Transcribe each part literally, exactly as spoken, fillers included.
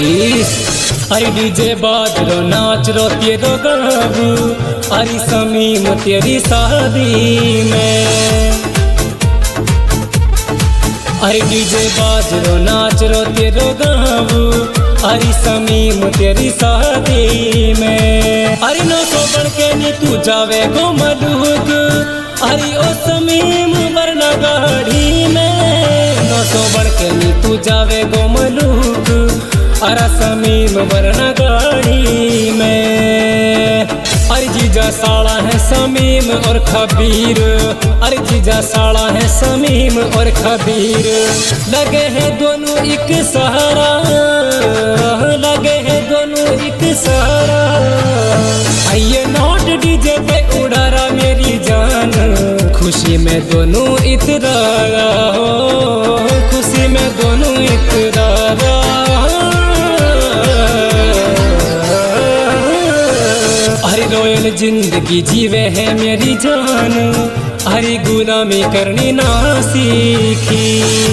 अरे डीजे बाज रो नाच रो तेरो गाबू, अरे समीम तेरी शादी में। अरे डीजे बाज रो नाच रो तेरो गाबू, अरे समीम तेरी शादी में। अरे नो सो बढ़ के नी तू जावे गो मलूक, अरे ओ समीम वरना गाड़ी में। नो सो बढ़ के नी तू जावे गो मलूक, अरे समीम वरना गाड़ी में। अरे जीजा साला है समीम और खबीर, अरे जीजा साला है समीम और खबीर। लगे हैं दोनों एक सहारा, लगे हैं दोनों एक सहारा। आइए नोट डीजे पे उड़ा रहा मेरी जान, खुशी में दोनों इतरा हो, खुशी में दोनों इतरा। अरे रोयल जिंदगी जीवे है मेरी जान, अरे गुलामी करनी ना सीखी।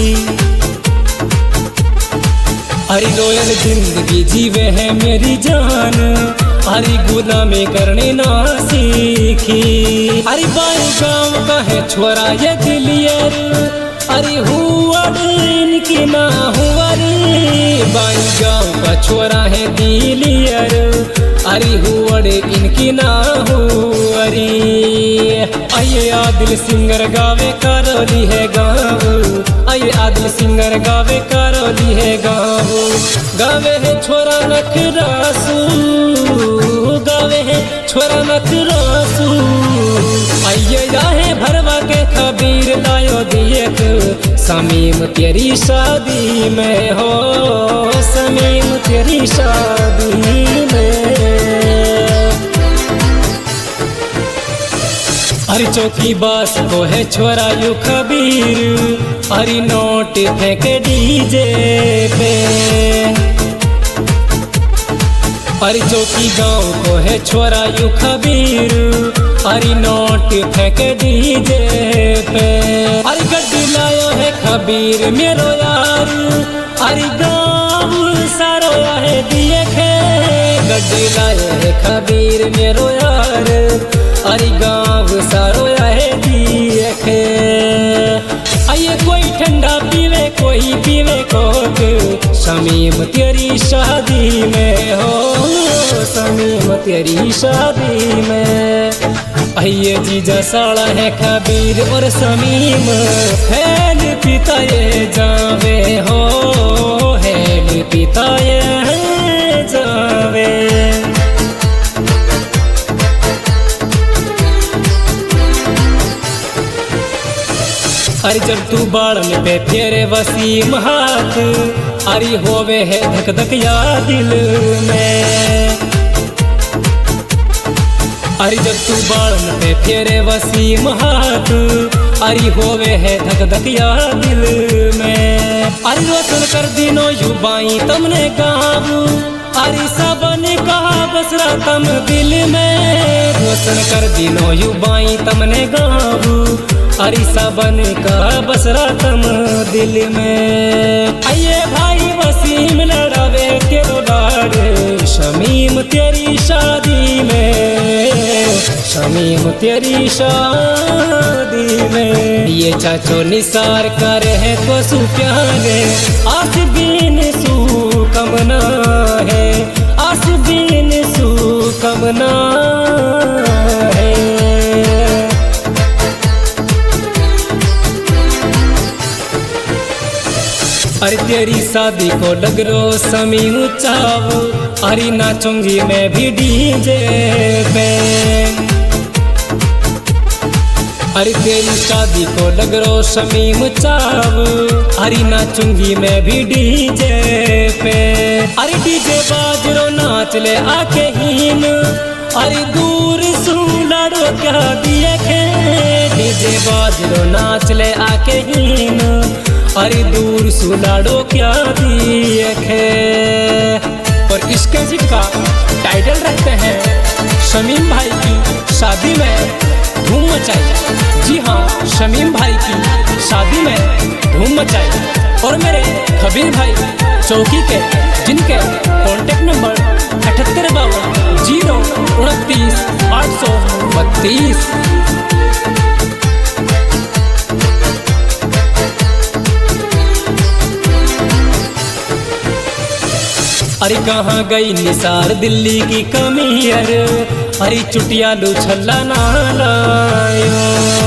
अरे रोयल जिंदगी जीवे है मेरी जान, अरे गुलामी करनी ना सीखी। अरे बाई गाँव का है छोरा ये दिलियर, अरे हुआ इनकी ना हुआ रे। बाई गाँव का छोरा है दिलियर, अरे हुआड़े इनकी ना हुआ रे। आइए आदिल सिंगर गावे करौली है गाँव, आइए आदिल सिंगर गावे करौली है गाँव। गावे है छोरा नखरासू, गावे है छोरा नखरासू। आइए जाहे भरवा के खबीर लायो दियक, समीम तेरी शादी में हो, समीम तेरी शादी में। अरे चौकी बास को है छोरा यू खबीर, अरे नोट फेंके डीजे पे। अरे चौकी गाँव को है छोरा यू खबीर, अरे नोट फेंके डीजे पे। अरे गड्डी लायो है खबीर मेरो यार, अरे गाँव सारो है दिए खे। गड्डी लायो है खबीर मेरो यार, अरे गाँव सारो है दिए खे। आइए कोई ठंडा पीवे कोई पीवे कोक, समीम तेरी शादी में हो, समीम तेरी शादी में। आइए जीजा साला है खबीर और समीम, हेल पिता ये जावे हो, हेल पिता ये जावे। अरे जब तू बाड़न पे फेरे वसीम हाथ, अरे होवे है धक धक या दिल में। अरे जब तू बाड़न पे फेरे वसीम हाथ, अरे होवे है धक धक या दिल में। अरे रोशन कर दिनो युवाई तमने गाँव, अरे सबन कहा बसरा तम दिल में। रोशन कर दिनो युवाई तमने गाँव, अरे सबन का बसरा तम दिल में। आइए भाई वसीम लड़ावे तेरो लाड़, शमीम तेरी शादी में, शमीम तेरी शादी में। ये चाचो निसार करे है तो सु प्यारे, आस बीन सु कमना है, आस बीन सु कमना है। अरे तेरी शादी को लग रो समीम चावो, अरे नाचूंगी मैं भी डीजे पे। अरे तेरी शादी को लग रो समीम चावो, अरे नाचूंगी मैं भी डीजे पे। अरे डीजे बाज रो नाच ले आके हीन, अरे दूर सु लड़ो क्या दिए खे। डीजे बाज रो नाच ले आके हीन, अरे दूर सुलाड़ो क्या दिए खे। और इस कैसेट का टाइटल रखते हैं शमीम भाई की शादी में धूम मचाई। जी हाँ, शमीम भाई की शादी में धूम मचाई। और मेरे खबीर भाई चौकी के जिनके कॉन्टेक्ट नंबर अठहत्तर बावन जीरो उनतीस आठ सौ बत्तीस। अरे कहाँ गई निसार दिल्ली की कमीर, अरे चुटिया लू छल्ला ना लायो।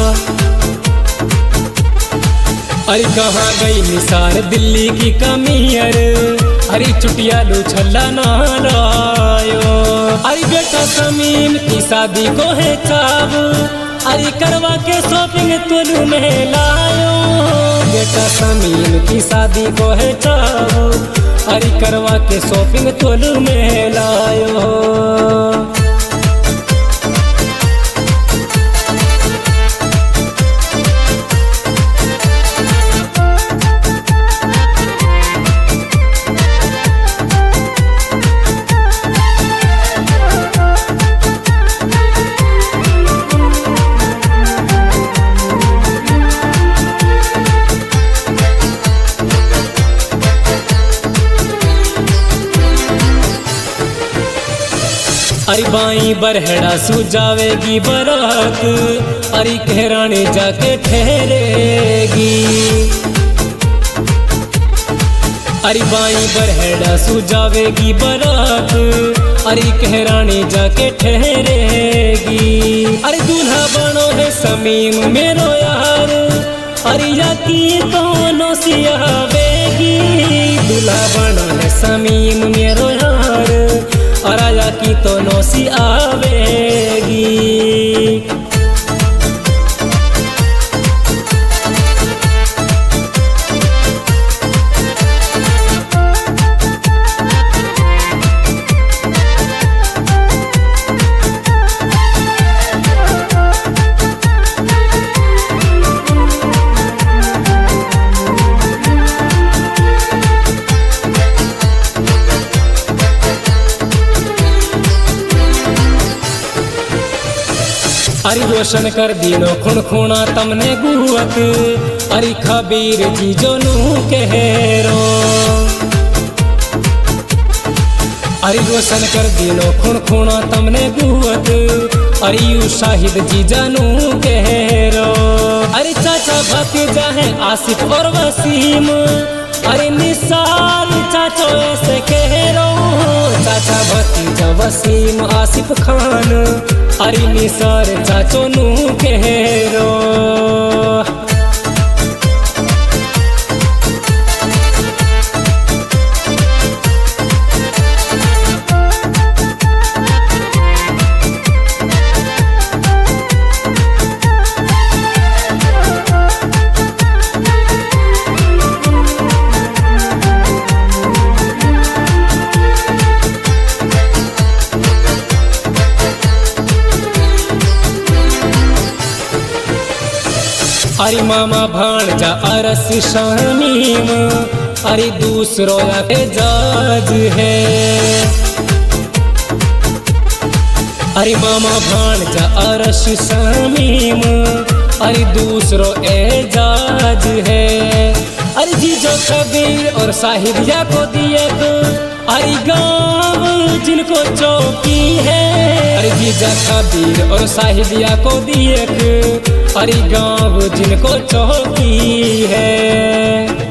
अरे कहाँ गई निसार दिल्ली की कमीर, अरे चुटिया लू छल्ला ना लायो। अरे बेटा समीम की शादी को है चाव, अरे करवा के शॉपिंग तुलू में लायो। बेटा समीम की शादी को है चाव, अरे करवा के शॉपिंग तुलू में लायो। अरे बाई बरहड़ा सुजावेगी बरात, अरे कहराने जाके ठहरेगी। अरे बाई बरहड़ा सुजावेगी बरात, अरे कहराने जाके ठहरेगी। अरे दूल्हा बनो है समीम मेरो यार, अरे याकी दोनों सियावेगी। दूल्हा बनो है समीम मेरो यार, अराया की तो नौसी आवेगी। अरे रोशन कर दिनो खुण खुणा तमने गुवत, अरे खबीर जी जो नू कहरो। अरे रोशन कर दिनो खुण खुणा तमने गुवत, अरे यू शाहिद जी जानू कहरो। अरे चाचा भतीजा है आसिफ और वसीम, अरे निसार चाचो ऐसे कहरो। चाचा भतीजा वसीम आसिफ खान, अरे निसार चाचो नू कहरो। अरे मामा भाणजा अरस शामीम, अरे दूसरो एजाज है। अरे मामा भाणजा अरस शामीम, अरे दूसरो एजाज है। अरे जीजो कबीर और साहिबिया को दिए तो, अरे गाँव जिनको चौकी है। अरे जीजा कबीर और साहिबिया को दिए, अरे गाँव जिनको चौकी है।